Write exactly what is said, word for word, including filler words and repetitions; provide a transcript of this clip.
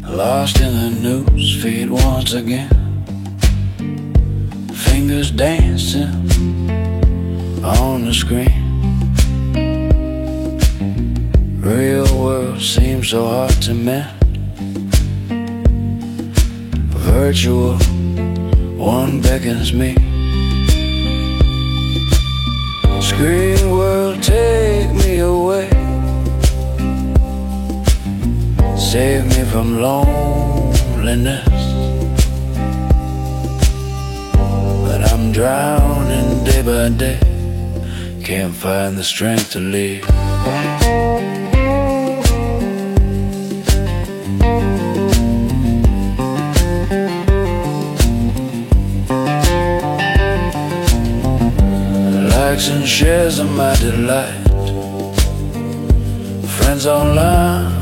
Lost in the news feed once again, fingers dancing on the screen. Real world seems so hard to mend. Virtual one beckons me. Screen world, take me away. Save me from loneliness. But I'm drowning day by day, can't find the strength to leave. Likes and shares are my delight. Friends online